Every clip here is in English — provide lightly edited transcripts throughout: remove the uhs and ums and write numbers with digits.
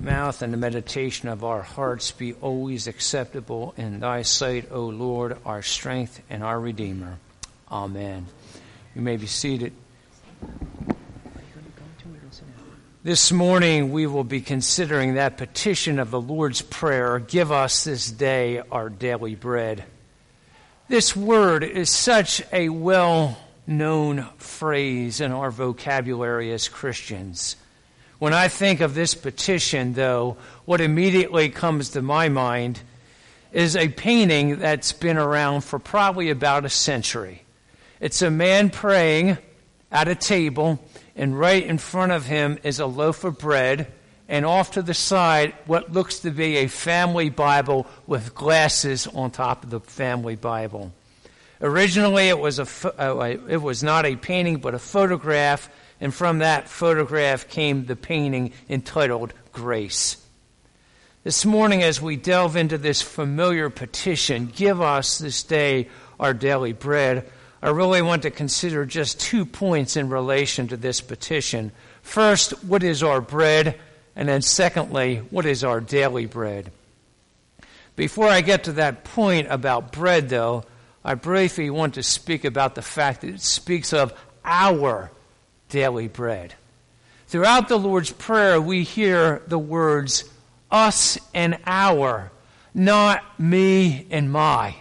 mouth and the meditation of our hearts be always acceptable in thy sight, O Lord, our strength and our Redeemer. Amen. You may be seated. This morning we will be considering that petition of the Lord's Prayer, give us this day our daily bread. This word is such a well-known phrase in our vocabulary as Christians. When I think of this petition, though, what immediately comes to my mind is a painting that's been around for probably about a century. It's a man praying at a table, and right in front of him is a loaf of bread, and off to the side what looks to be a family Bible with glasses on top of the family Bible. Originally it was not a painting but a photograph, and from that photograph came the painting entitled Grace. This morning, as we delve into this familiar petition, give us this day our daily bread, I really want to consider just 2 points in relation to this petition. First, what is our bread? And then secondly, what is our daily bread? Before I get to that point about bread, though, I briefly want to speak about the fact that it speaks of our daily bread. Throughout the Lord's Prayer, we hear the words, us and our, not me and my.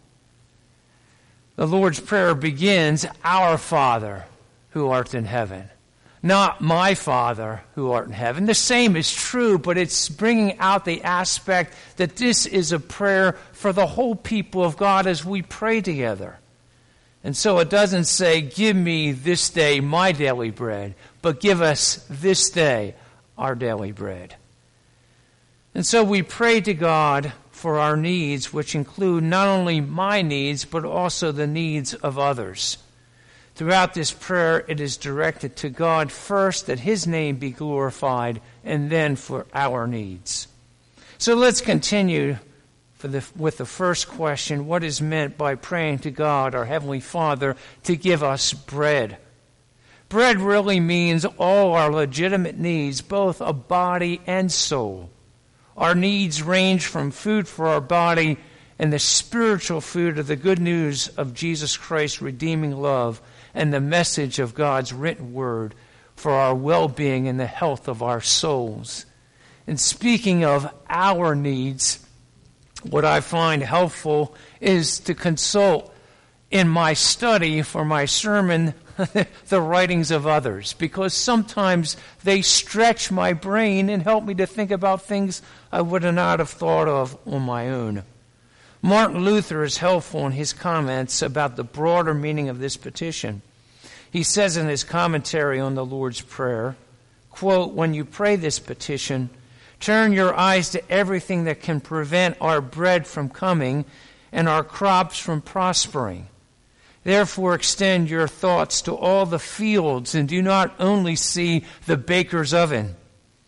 The Lord's Prayer begins, our Father who art in heaven, not my Father who art in heaven. The same is true, but it's bringing out the aspect that this is a prayer for the whole people of God as we pray together. And so it doesn't say, give me this day my daily bread, but give us this day our daily bread. And so we pray to God for our needs, which include not only my needs, but also the needs of others. Throughout this prayer, it is directed to God first, that His name be glorified, and then for our needs. So let's continue with the first question, what is meant by praying to God, our Heavenly Father, to give us bread? Bread really means all our legitimate needs, both of body and soul. Our needs range from food for our body and the spiritual food of the good news of Jesus Christ's redeeming love and the message of God's written word for our well-being and the health of our souls. And speaking of our needs, what I find helpful is to consult in my study for my sermon the writings of others, because sometimes they stretch my brain and help me to think about things I would not have thought of on my own. Martin Luther is helpful in his comments about the broader meaning of this petition. He says in his commentary on the Lord's Prayer, quote, when you pray this petition, turn your eyes to everything that can prevent our bread from coming and our crops from prospering. Therefore, extend your thoughts to all the fields and do not only see the baker's oven.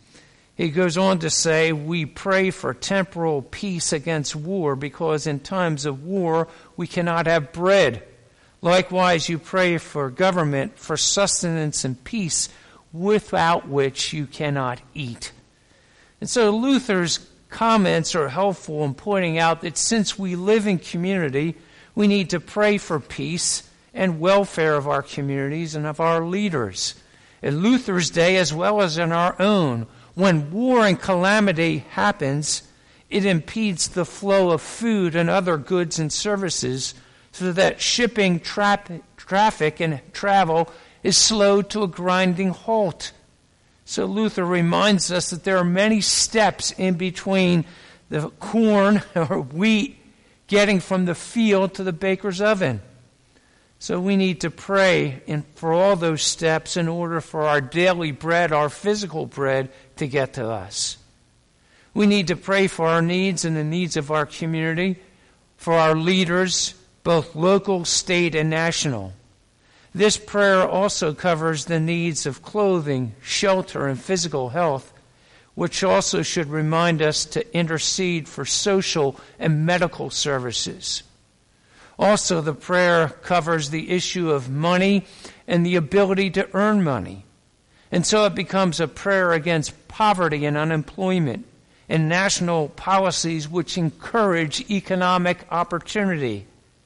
He goes on to say, we pray for temporal peace against war because in times of war we cannot have bread. Likewise, you pray for government, for sustenance and peace without which you cannot eat. And so Luther's comments are helpful in pointing out that since we live in community, we need to pray for peace and welfare of our communities and of our leaders. In Luther's day, as well as in our own, when war and calamity happens, it impedes the flow of food and other goods and services so that shipping, traffic, and travel is slowed to a grinding halt. So Luther reminds us that there are many steps in between the corn or wheat getting from the field to the baker's oven. So we need to pray for all those steps in order for our daily bread, our physical bread, to get to us. We need to pray for our needs and the needs of our community, for our leaders, both local, state, and national. This prayer also covers the needs of clothing, shelter, and physical health, which also should remind us to intercede for social and medical services. Also, the prayer covers the issue of money and the ability to earn money. And so it becomes a prayer against poverty and unemployment and national policies which encourage economic opportunity.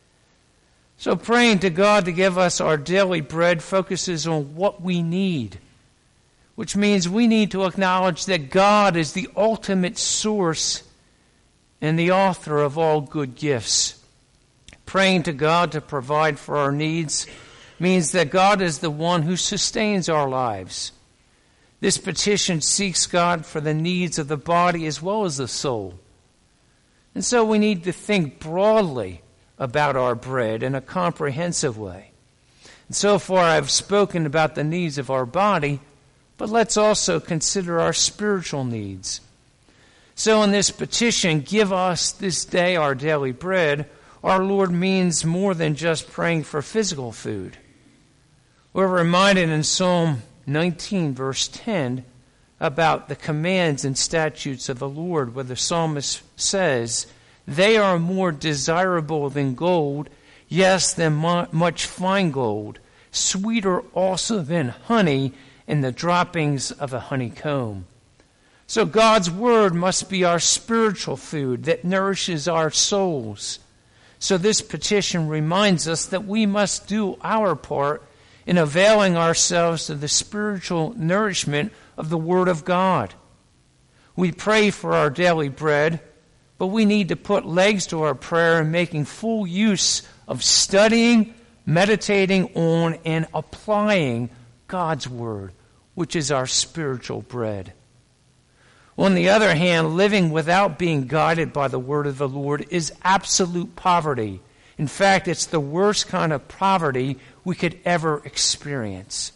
So praying to God to give us our daily bread focuses on what we need, which means we need to acknowledge that God is the ultimate source and the author of all good gifts. Praying to God to provide for our needs means that God is the one who sustains our lives. This petition seeks God for the needs of the body as well as the soul. And so we need to think broadly about our bread in a comprehensive way. And so far I've spoken about the needs of our body, but let's also consider our spiritual needs. So in this petition, give us this day our daily bread, our Lord means more than just praying for physical food. We're reminded in Psalm 19, verse 10, about the commands and statutes of the Lord, where the psalmist says, "They are more desirable than gold, yes, than much fine gold, sweeter also than honey and the droppings of a honeycomb." So God's word must be our spiritual food that nourishes our souls. So this petition reminds us that we must do our part in availing ourselves to the spiritual nourishment of the Word of God. We pray for our daily bread, but we need to put legs to our prayer in making full use of studying, meditating on, and applying God's Word, which is our spiritual bread. On the other hand, living without being guided by the Word of the Lord is absolute poverty. In fact, it's the worst kind of poverty we could ever experience.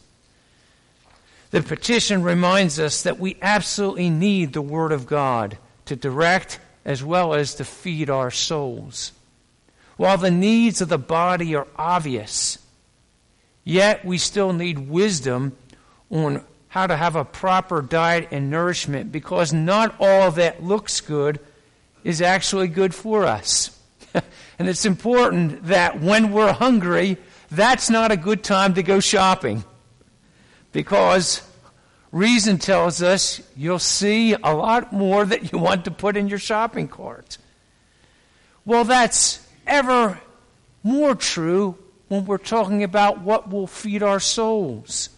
The petition reminds us that we absolutely need the Word of God to direct as well as to feed our souls. While the needs of the body are obvious, yet we still need wisdom on how to have a proper diet and nourishment, because not all that looks good is actually good for us. And it's important that when we're hungry, that's not a good time to go shopping, because reason tells us you'll see a lot more that you want to put in your shopping cart. Well, that's ever more true when we're talking about what will feed our souls.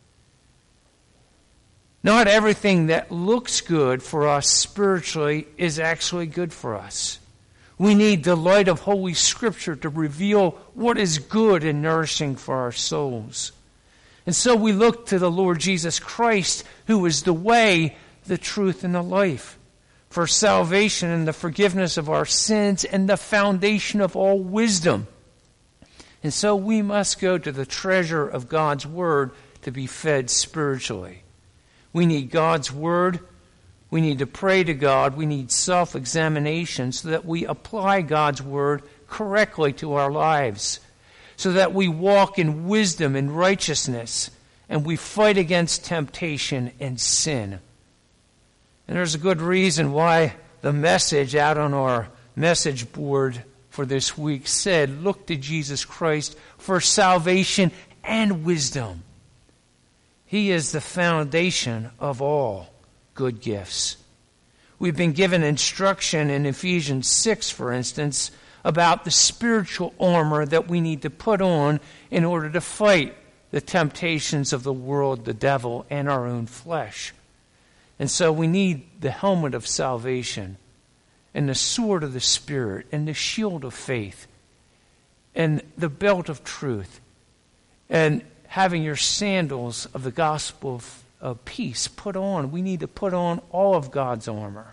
Not everything that looks good for us spiritually is actually good for us. We need the light of Holy Scripture to reveal what is good and nourishing for our souls. And so we look to the Lord Jesus Christ, who is the way, the truth, and the life, for salvation and the forgiveness of our sins and the foundation of all wisdom. And so we must go to the treasure of God's Word to be fed spiritually. We need God's Word. We need to pray to God. We need self-examination so that we apply God's Word correctly to our lives, so that we walk in wisdom and righteousness, and we fight against temptation and sin. And there's a good reason why the message out on our message board for this week said, "Look to Jesus Christ for salvation and wisdom." He is the foundation of all good gifts. We've been given instruction in Ephesians 6, for instance, about the spiritual armor that we need to put on in order to fight the temptations of the world, the devil, and our own flesh. And so we need the helmet of salvation and the sword of the Spirit and the shield of faith and the belt of truth and having your sandals of the gospel of peace put on. We need to put on all of God's armor.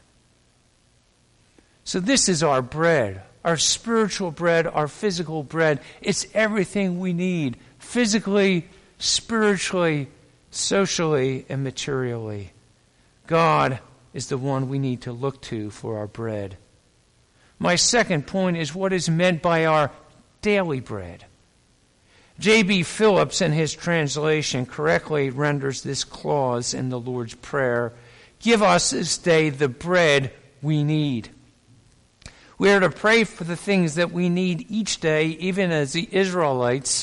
So this is our bread, our spiritual bread, our physical bread. It's everything we need, physically, spiritually, socially, and materially. God is the one we need to look to for our bread. My second point is what is meant by our daily bread. J.B. Phillips, in his translation, correctly renders this clause in the Lord's Prayer, "Give us this day the bread we need." We are to pray for the things that we need each day, even as the Israelites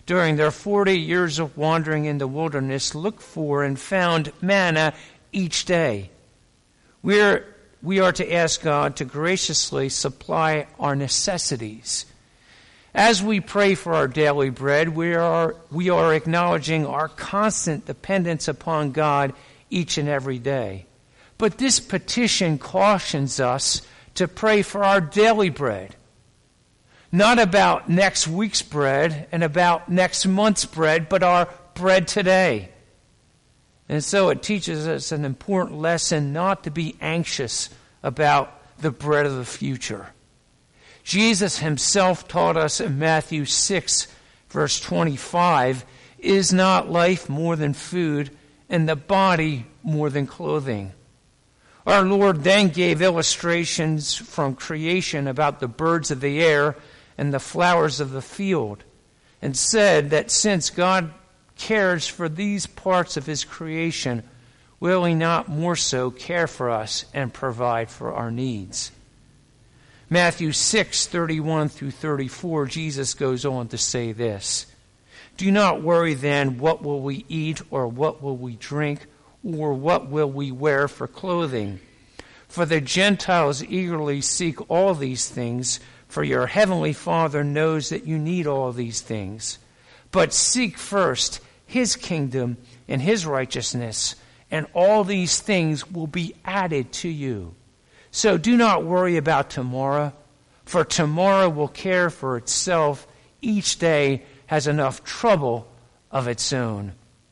during their 40 years of wandering in the wilderness, looked for and found manna each day. We are to ask God to graciously supply our necessities. As we pray for our daily bread, we are acknowledging our constant dependence upon God each and every day. But this petition cautions us to pray for our daily bread. Not about next week's bread and about next month's bread, but our bread today. And so it teaches us an important lesson not to be anxious about the bread of the future. Jesus himself taught us in Matthew 6, verse 25, "Is not life more than food, and the body more than clothing?" Our Lord then gave illustrations from creation about the birds of the air and the flowers of the field, and said that since God cares for these parts of his creation, will he not more so care for us and provide for our needs? Matthew 6:31 through 34, Jesus goes on to say this, "Do not worry then, what will we eat, or what will we drink, or what will we wear for clothing? For the Gentiles eagerly seek all these things, for your heavenly Father knows that you need all these things. But seek first his kingdom and his righteousness, and all these things will be added to you. So do not worry about tomorrow, for tomorrow will care for itself. Each day has enough trouble of its own."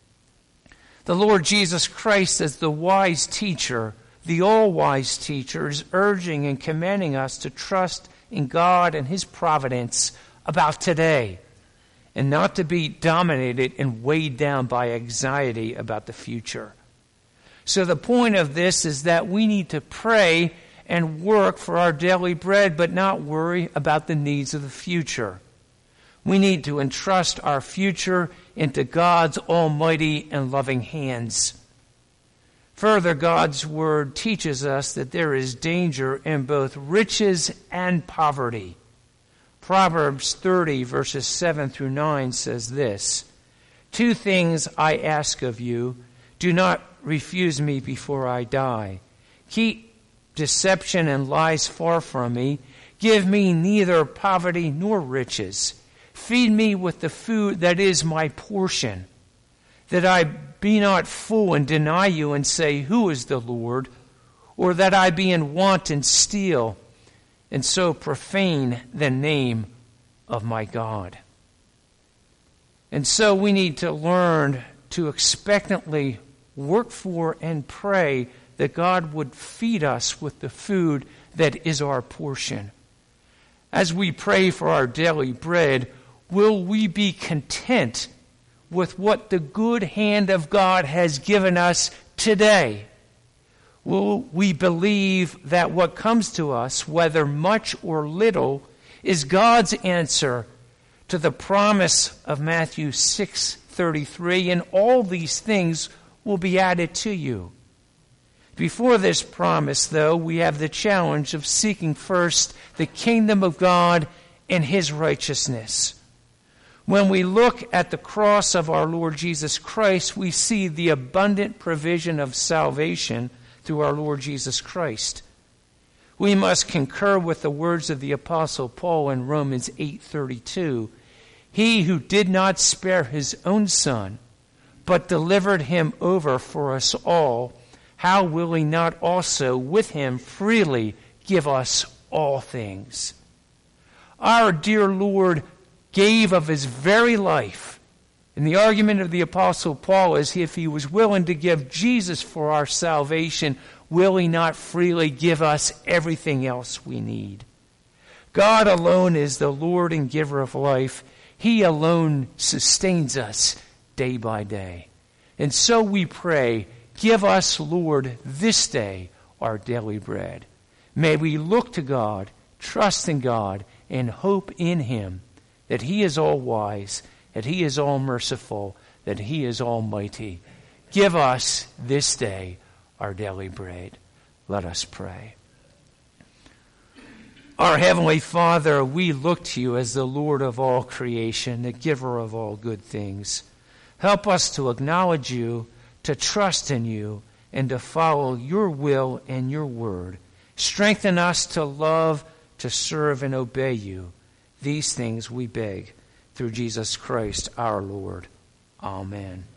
The Lord Jesus Christ, as the wise teacher, the all-wise teacher, is urging and commanding us to trust in God and his providence about today, and not to be dominated and weighed down by anxiety about the future. So the point of this is that we need to pray and work for our daily bread, but not worry about the needs of the future. We need to entrust our future into God's almighty and loving hands. Further, God's word teaches us that there is danger in both riches and poverty. Proverbs 30, verses 7 through 9 says this, "Two things I ask of you. Do not refuse me before I die. Keep deception and lies far from me. Give me neither poverty nor riches. Feed me with the food that is my portion, that I be not full and deny you and say, 'Who is the Lord?' Or that I be in want and steal, and so profane the name of my God." And so we need to learn to expectantly work for and pray that God would feed us with the food that is our portion. As we pray for our daily bread, will we be content with what the good hand of God has given us today? Will we believe that what comes to us, whether much or little, is God's answer to the promise of Matthew 6:33, "And all these things will be added to you"? Before this promise, though, we have the challenge of seeking first the kingdom of God and his righteousness. When we look at the cross of our Lord Jesus Christ, we see the abundant provision of salvation through our Lord Jesus Christ. We must concur with the words of the Apostle Paul in Romans 8:32. "He who did not spare his own son, but delivered him over for us all, how will he not also with him freely give us all things?" Our dear Lord gave of his very life. And the argument of the Apostle Paul is, if he was willing to give Jesus for our salvation, will he not freely give us everything else we need? God alone is the Lord and giver of life. He alone sustains us day by day. And so we pray, give us, Lord, this day our daily bread. May we look to God, trust in God, and hope in him, that he is all wise, that he is all merciful, that he is almighty. Give us this day our daily bread. Let us pray. Our Heavenly Father, we look to you as the Lord of all creation, the giver of all good things. Help us to acknowledge you, to trust in you, and to follow your will and your word. Strengthen us to love, to serve, and obey you. These things we beg through Jesus Christ our Lord. Amen.